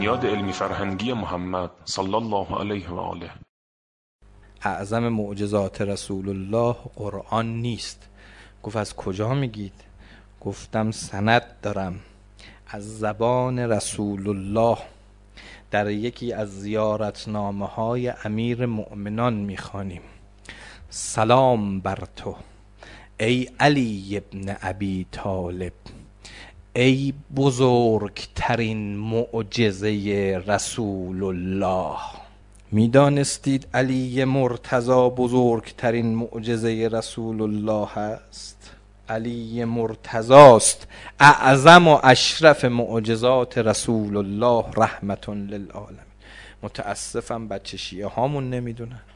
بنیاد علمی فرهنگی محمد صلی الله علیه و آله. اعظم معجزات رسول الله قرآن نیست. گفت از کجا میگید؟ گفتم سند دارم از زبان رسول الله. در یکی از زیارتنامه های امیر مؤمنان میخوانیم: سلام بر تو ای علی ابن ابی طالب، ای بزرگترین معجزه رسول الله. میدانستید علی مرتضی بزرگترین معجزه رسول الله است؟ علی مرتضی است اعظم و اشرف معجزات رسول الله رحمت للعالمین. متاسفم بچه شیعه هامون نمیدونن.